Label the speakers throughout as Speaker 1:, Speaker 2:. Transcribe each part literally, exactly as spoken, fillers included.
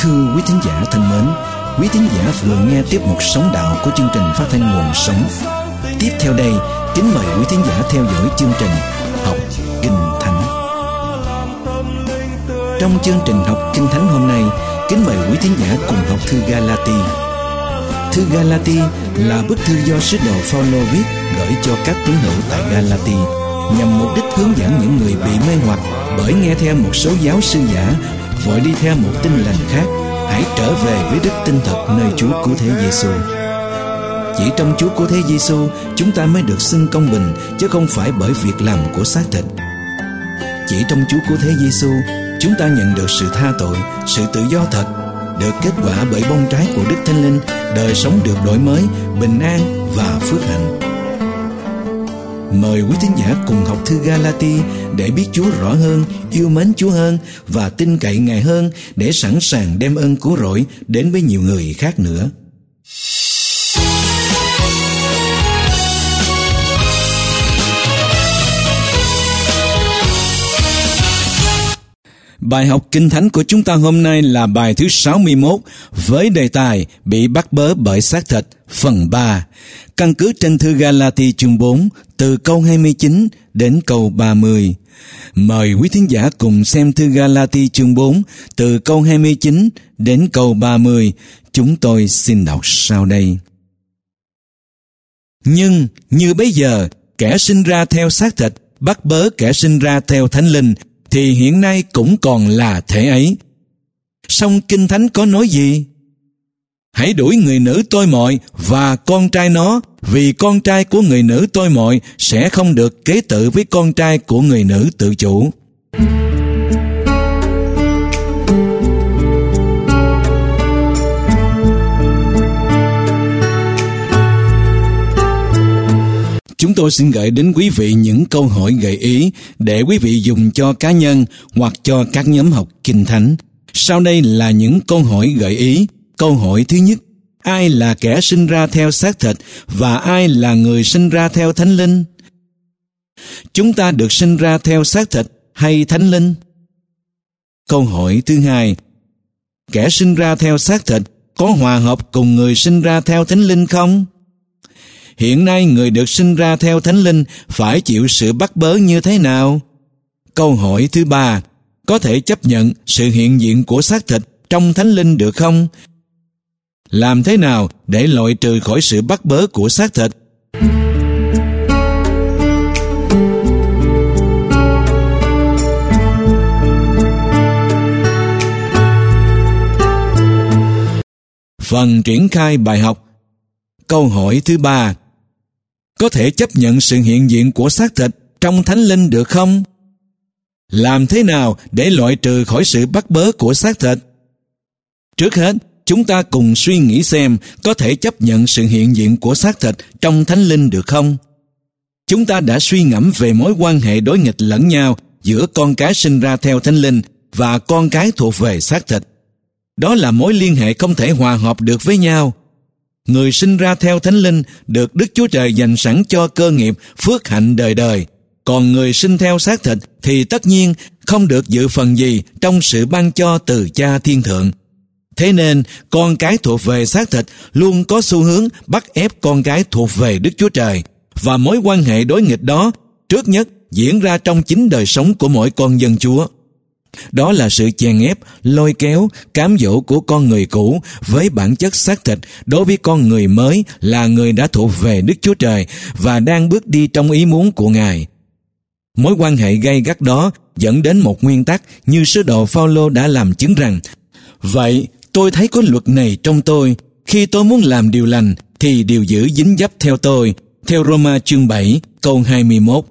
Speaker 1: thưa quý thính giả thân mến, quý thính giả vừa nghe tiếp mục Sống Đạo của chương trình phát thanh Nguồn Sống. Tiếp theo đây, kính mời quý thính giả theo dõi chương trình Học Kinh Thánh. Trong chương trình Học Kinh Thánh hôm nay, kính mời quý thính giả cùng học thư Ga-la-ti. Thư Ga-la-ti là bức thư do sứ đồ Phao-lô viết gửi cho các tín hữu tại Ga-la-ti, nhằm mục đích hướng dẫn những người bị mê hoặc bởi nghe theo một số giáo sư giả, vội đi theo một tin lành khác, hãy trở về với đức tin thật nơi Chúa Cứu Thế Giêsu. Chỉ trong Chúa Cứu Thế Giêsu chúng ta mới được xưng công bình, chứ không phải bởi việc làm của xác thịt. Chỉ trong Chúa Cứu Thế Giêsu chúng ta nhận được sự tha tội, sự tự do thật, được kết quả bởi bông trái của Đức Thánh Linh, đời sống được đổi mới, bình an và phước hạnh. Mời quý thính giả cùng học thư Ga-la-ti để biết Chúa rõ hơn, yêu mến Chúa hơn và tin cậy Ngài hơn, để sẵn sàng đem ơn cứu rỗi đến với nhiều người khác nữa. Bài học Kinh Thánh của chúng ta hôm nay là bài thứ sáu mươi mốt với đề tài bị bắt bớ bởi xác thịt, phần ba, căn cứ trên thư Ga-la-ti chương bốn từ câu hai mươi chín đến câu ba mươi. Mời quý thính giả cùng xem thư Ga-la-ti chương bốn từ câu hai mươi chín đến câu ba mươi. Chúng tôi xin đọc sau đây. Nhưng như bây giờ, kẻ sinh ra theo xác thịt bắt bớ kẻ sinh ra theo Thánh Linh, thì hiện nay cũng còn là thế ấy. Song Kinh Thánh có nói gì? Hãy đuổi người nữ tôi mọi và con trai nó, vì con trai của người nữ tôi mọi sẽ không được kế tự với con trai của người nữ tự chủ. Chúng tôi xin gửi đến quý vị những câu hỏi gợi ý để quý vị dùng cho cá nhân hoặc cho các nhóm học Kinh Thánh. Sau đây là những câu hỏi gợi ý. Câu hỏi thứ nhất: ai là kẻ sinh ra theo xác thịt và ai là người sinh ra theo Thánh Linh? Chúng ta được sinh ra theo xác thịt hay Thánh Linh? Câu hỏi thứ hai: kẻ sinh ra theo xác thịt có hòa hợp cùng người sinh ra theo Thánh Linh không? Hiện nay người được sinh ra theo Thánh Linh phải chịu sự bắt bớ như thế nào? Câu hỏi thứ ba: có thể chấp nhận sự hiện diện của xác thịt trong Thánh Linh được không? Làm thế nào để loại trừ khỏi sự bắt bớ của xác thịt? Phần triển khai bài học. Câu hỏi thứ ba: có thể chấp nhận sự hiện diện của xác thịt trong Thánh Linh được không? Làm thế nào để loại trừ khỏi sự bắt bớ của xác thịt? Trước hết, chúng ta cùng suy nghĩ xem có thể chấp nhận sự hiện diện của xác thịt trong Thánh Linh được không? Chúng ta đã suy ngẫm về mối quan hệ đối nghịch lẫn nhau giữa con cái sinh ra theo Thánh Linh và con cái thuộc về xác thịt. Đó là mối liên hệ không thể hòa hợp được với nhau. Người sinh ra theo Thánh Linh được Đức Chúa Trời dành sẵn cho cơ nghiệp phước hạnh đời đời, còn người sinh theo xác thịt thì tất nhiên không được dự phần gì trong sự ban cho từ Cha Thiên Thượng. Thế nên, con cái thuộc về xác thịt luôn có xu hướng bắt ép con cái thuộc về Đức Chúa Trời, và mối quan hệ đối nghịch đó trước nhất diễn ra trong chính đời sống của mỗi con dân Chúa. Đó là sự chèn ép, lôi kéo, cám dỗ của con người cũ với bản chất xác thịt đối với con người mới là người đã thuộc về Đức Chúa Trời và đang bước đi trong ý muốn của Ngài. Mối quan hệ gay gắt đó dẫn đến một nguyên tắc như sứ đồ Phao-lô đã làm chứng rằng: vậy tôi thấy có luật này trong tôi, khi tôi muốn làm điều lành thì điều dữ dính dấp theo tôi, theo Roma chương bảy câu hai mươi mốt.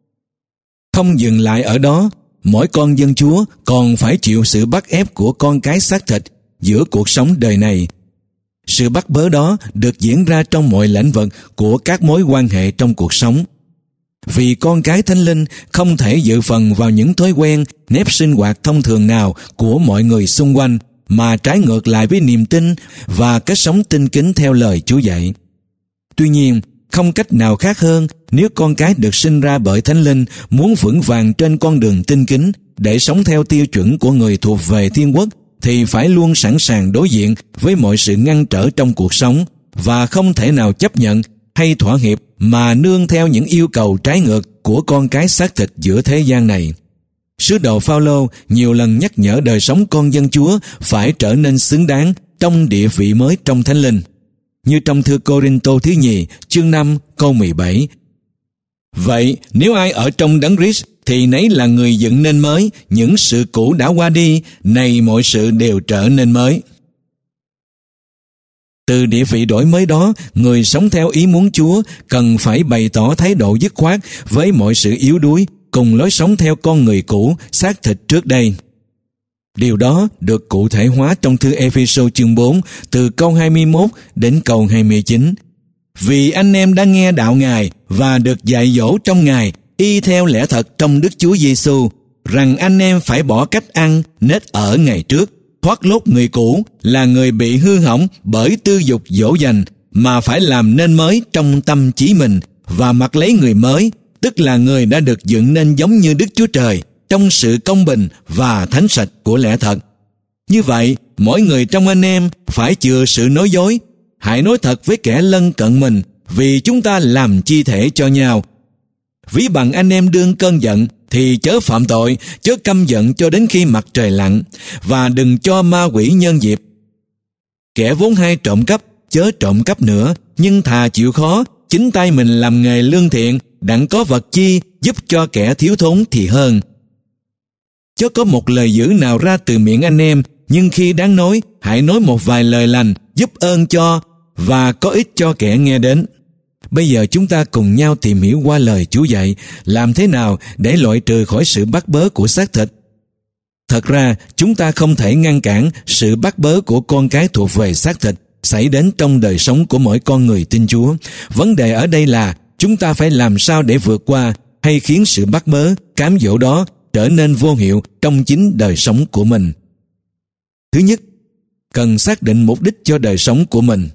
Speaker 1: Không dừng lại ở đó, mỗi con dân Chúa còn phải chịu sự bắt ép của con cái xác thịt giữa cuộc sống đời này. Sự bắt bớ đó được diễn ra trong mọi lĩnh vực của các mối quan hệ trong cuộc sống. Vì con cái Thánh Linh không thể dự phần vào những thói quen, nếp sinh hoạt thông thường nào của mọi người xung quanh, mà trái ngược lại với niềm tin và cách sống tinh kính theo lời Chúa dạy. Tuy nhiên, không cách nào khác hơn nếu con cái được sinh ra bởi Thánh Linh muốn vững vàng trên con đường tinh kính để sống theo tiêu chuẩn của người thuộc về Thiên Quốc, thì phải luôn sẵn sàng đối diện với mọi sự ngăn trở trong cuộc sống và không thể nào chấp nhận hay thỏa hiệp mà nương theo những yêu cầu trái ngược của con cái xác thịt giữa thế gian này. Sứ đồ Phao-lô nhiều lần nhắc nhở đời sống con dân Chúa phải trở nên xứng đáng trong địa vị mới trong Thánh Linh. Như trong thư Cô-rinh-tô thứ nhì, chương năm, câu mười bảy. Vậy, nếu ai ở trong Đấng Christ thì nấy là người dựng nên mới, những sự cũ đã qua đi, này mọi sự đều trở nên mới. Từ địa vị đổi mới đó, người sống theo ý muốn Chúa cần phải bày tỏ thái độ dứt khoát với mọi sự yếu đuối cùng lối sống theo con người cũ, xác thịt trước đây. Điều đó được cụ thể hóa trong thư Ê-phê-sô chương bốn, từ câu hai mươi mốt đến câu hai mươi chín. Vì anh em đã nghe đạo Ngài và được dạy dỗ trong Ngài, y theo lẽ thật trong Đức Chúa Giêsu, rằng anh em phải bỏ cách ăn, nết ở ngày trước, thoát lốt người cũ là người bị hư hỏng bởi tư dục dỗ dành, mà phải làm nên mới trong tâm trí mình và mặc lấy người mới, tức là người đã được dựng nên giống như Đức Chúa Trời trong sự công bình và thánh sạch của lẽ thật. Như vậy, mỗi người trong anh em phải chừa sự nói dối, hãy nói thật với kẻ lân cận mình, vì chúng ta làm chi thể cho nhau. Ví bằng anh em đương cơn giận thì chớ phạm tội, chớ căm giận cho đến khi mặt trời lặn, và đừng cho ma quỷ nhân dịp. Kẻ vốn hay trộm cắp, chớ trộm cắp nữa, nhưng thà chịu khó, chính tay mình làm nghề lương thiện, đặng có vật chi giúp cho kẻ thiếu thốn thì hơn. Chớ có một lời dữ nào ra từ miệng anh em, nhưng khi đáng nói, hãy nói một vài lời lành, giúp ơn cho, và có ích cho kẻ nghe đến. Bây giờ chúng ta cùng nhau tìm hiểu qua lời Chúa dạy, làm thế nào để loại trừ khỏi sự bắt bớ của xác thịt. Thật ra, chúng ta không thể ngăn cản sự bắt bớ của con cái thuộc về xác thịt xảy đến trong đời sống của mỗi con người tin Chúa. Vấn đề ở đây là chúng ta phải làm sao để vượt qua hay khiến sự bắt bớ, cám dỗ đó trở nên vô hiệu trong chính đời sống của mình. Thứ nhất, cần xác định mục đích cho đời sống của mình.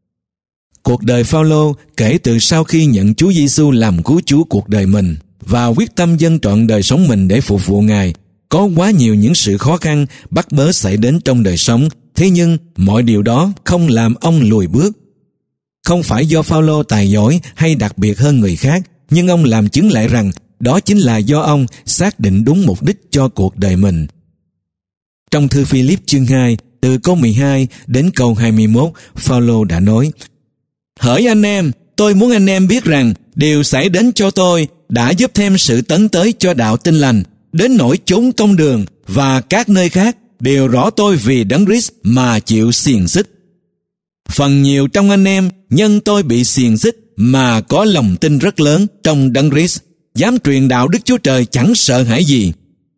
Speaker 1: Cuộc đời Phao-lô kể từ sau khi nhận Chúa Giêsu làm cứu Chúa cuộc đời mình và quyết tâm dâng trọn đời sống mình để phục vụ Ngài, có quá nhiều những sự khó khăn, bắt bớ xảy đến trong đời sống. Thế nhưng mọi điều đó không làm ông lùi bước. Không phải do Phao-lô tài giỏi hay đặc biệt hơn người khác, nhưng ông làm chứng lại rằng đó chính là do ông xác định đúng mục đích cho cuộc đời mình. Trong thư Phi-líp chương hai, từ câu mười hai đến câu hai mươi mốt, Phao-lô đã nói: Hỡi anh em, tôi muốn anh em biết rằng điều xảy đến cho tôi đã giúp thêm sự tấn tới cho đạo tin lành, đến nỗi chốn công đường và các nơi khác đều rõ tôi vì Đấng Christ mà chịu xiềng xích. Phần nhiều trong anh em nhân tôi bị xiềng xích mà có lòng tin rất lớn trong Đấng Christ, dám truyền đạo Đức Chúa Trời chẳng sợ hãi gì.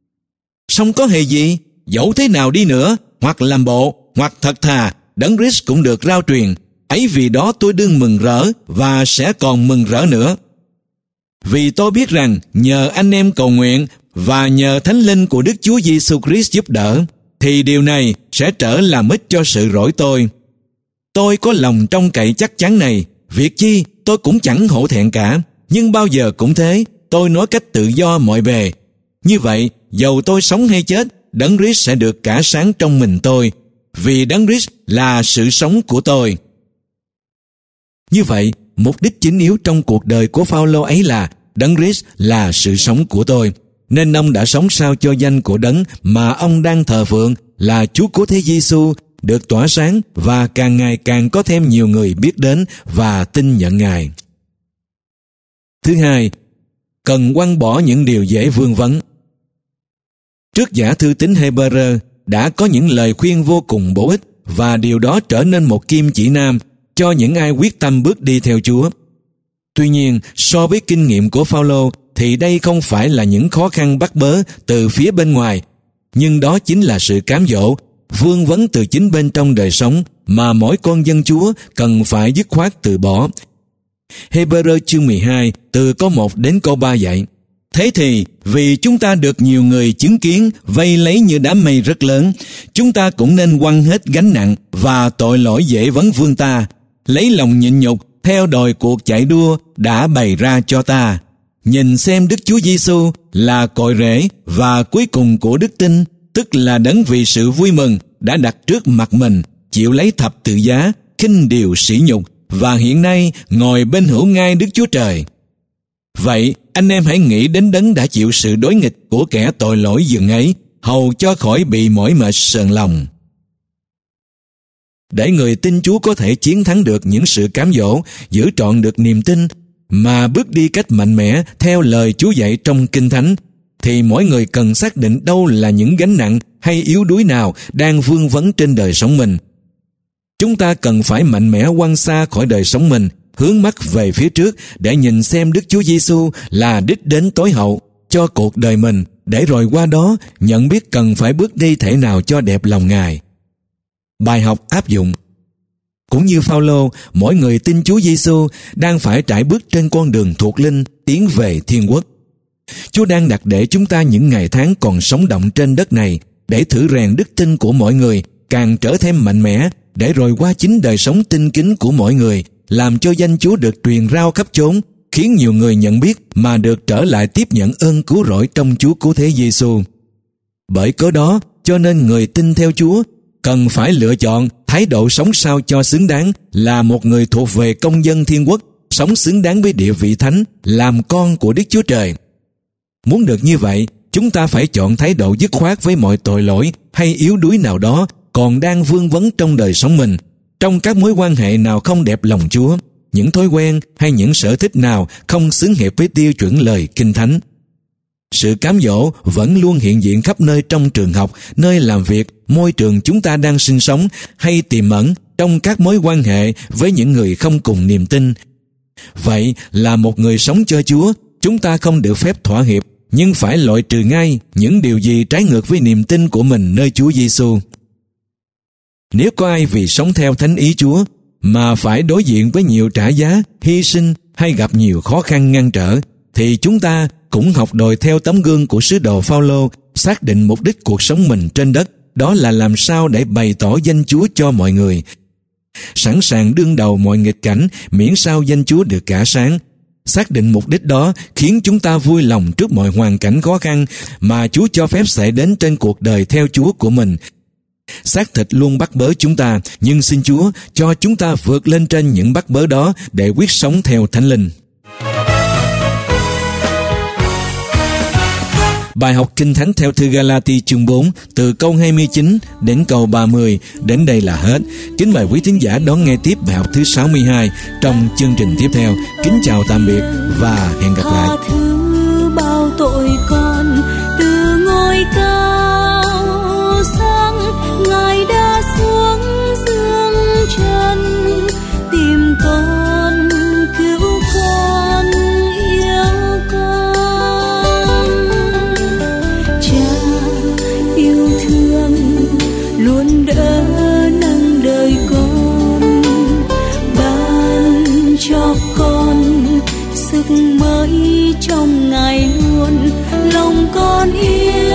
Speaker 1: Song có hề gì, dẫu thế nào đi nữa, hoặc làm bộ, hoặc thật thà, Đấng Christ cũng được rao truyền. Ấy vì đó tôi đương mừng rỡ và sẽ còn mừng rỡ nữa. Vì tôi biết rằng nhờ anh em cầu nguyện và nhờ Thánh Linh của Đức Chúa Giêsu Christ giúp đỡ, thì điều này sẽ trở làm ích cho sự rỗi tôi. Tôi có lòng trông cậy chắc chắn này, việc chi tôi cũng chẳng hổ thẹn cả, nhưng bao giờ cũng thế, tôi nói cách tự do mọi bề. Như vậy, dầu tôi sống hay chết, Đấng Christ sẽ được cả sáng trong mình tôi, vì Đấng Christ là sự sống của tôi. Như vậy, mục đích chính yếu trong cuộc đời của Phao-lô ấy là Đấng Christ là sự sống của tôi, nên ông đã sống sao cho danh của Đấng mà ông đang thờ phượng là Chúa của thế Giêsu được tỏa sáng và càng ngày càng có thêm nhiều người biết đến và tin nhận Ngài. Thứ hai, cần quăng bỏ những điều dễ vương vấn. Trước giả thư tín Hê-bơ-rơ đã có những lời khuyên vô cùng bổ ích, và điều đó trở nên một kim chỉ nam cho những ai quyết tâm bước đi theo Chúa. Tuy nhiên, so với kinh nghiệm của Phao-lô thì đây không phải là những khó khăn bắt bớ từ phía bên ngoài, nhưng đó chính là sự cám dỗ, vương vấn từ chính bên trong đời sống mà mỗi con dân Chúa cần phải dứt khoát từ bỏ. Hê-bơ-rơ chương mười hai, từ câu một đến câu ba dạy: Thế thì, vì chúng ta được nhiều người chứng kiến vây lấy như đám mây rất lớn, chúng ta cũng nên quăng hết gánh nặng và tội lỗi dễ vấn vương ta, lấy lòng nhịn nhục theo đòi cuộc chạy đua đã bày ra cho ta. Nhìn xem Đức Chúa Giêsu là cội rễ và cuối cùng của đức tin, tức là đấng vì sự vui mừng đã đặt trước mặt mình, chịu lấy thập tự giá, khinh điều sỉ nhục, và hiện nay ngồi bên hữu ngai Đức Chúa Trời. Vậy, anh em hãy nghĩ đến đấng đã chịu sự đối nghịch của kẻ tội lỗi dường ấy, hầu cho khỏi bị mỏi mệt sờn lòng. Để người tin Chúa có thể chiến thắng được những sự cám dỗ, giữ trọn được niềm tin, mà bước đi cách mạnh mẽ theo lời Chúa dạy trong Kinh Thánh, thì mỗi người cần xác định đâu là những gánh nặng hay yếu đuối nào đang vương vấn trên đời sống mình. Chúng ta cần phải mạnh mẽ quăng xa khỏi đời sống mình, hướng mắt về phía trước để nhìn xem Đức Chúa Giêsu là đích đến tối hậu cho cuộc đời mình, để rồi qua đó nhận biết cần phải bước đi thể nào cho đẹp lòng Ngài. Bài học áp dụng. Cũng như Phao-lô, mỗi người tin Chúa Giêsu đang phải trải bước trên con đường thuộc linh tiến về thiên quốc. Chúa đang đặt để chúng ta những ngày tháng còn sống động trên đất này để thử rèn đức tin của mỗi người càng trở thêm mạnh mẽ, để rồi qua chính đời sống tinh kính của mỗi người làm cho danh Chúa được truyền rao khắp chốn, khiến nhiều người nhận biết mà được trở lại tiếp nhận ơn cứu rỗi trong Chúa Cứu Thế Giêsu. Bởi cớ đó, cho nên người tin theo Chúa cần phải lựa chọn thái độ sống sao cho xứng đáng, là một người thuộc về công dân thiên quốc, sống xứng đáng với địa vị thánh, làm con của Đức Chúa Trời. Muốn được như vậy, chúng ta phải chọn thái độ dứt khoát với mọi tội lỗi hay yếu đuối nào đó còn đang vương vấn trong đời sống mình, trong các mối quan hệ nào không đẹp lòng Chúa, những thói quen hay những sở thích nào không xứng hiệp với tiêu chuẩn lời Kinh Thánh. Sự cám dỗ vẫn luôn hiện diện khắp nơi trong trường học, nơi làm việc, môi trường chúng ta đang sinh sống, hay tiềm ẩn trong các mối quan hệ với những người không cùng niềm tin. Vậy là một người sống cho Chúa, chúng ta không được phép thỏa hiệp, nhưng phải loại trừ ngay những điều gì trái ngược với niềm tin của mình nơi Chúa Giêsu. Nếu có ai vì sống theo thánh ý Chúa mà phải đối diện với nhiều trả giá, hy sinh hay gặp nhiều khó khăn ngăn trở, thì chúng ta cũng học đòi theo tấm gương của sứ đồ Phao-lô, xác định mục đích cuộc sống mình trên đất, đó là làm sao để bày tỏ danh Chúa cho mọi người, sẵn sàng đương đầu mọi nghịch cảnh miễn sao danh Chúa được cả sáng. Xác định mục đích đó khiến chúng ta vui lòng trước mọi hoàn cảnh khó khăn mà Chúa cho phép xảy đến trên cuộc đời theo Chúa của mình. Xác thịt luôn bắt bớ chúng ta, nhưng xin Chúa cho chúng ta vượt lên trên những bắt bớ đó để quyết sống theo Thánh Linh. Bài học Kinh Thánh theo thư Ga-la-ti chương bốn, từ câu hai mươi chín đến câu ba mươi, đến đây là hết. Kính mời quý thính giả đón nghe tiếp bài học thứ sáu mươi hai trong chương trình tiếp theo. Kính chào tạm biệt và hẹn gặp lại.
Speaker 2: Tha thứ bao tội con từ ngôi cao sang, Ngài đã xuống dương trần tìm con, cứu con, yêu con. Cha yêu thương luôn đỡ nâng đời con, ban cho con sức mới trong Ngài luôn, lòng con yêu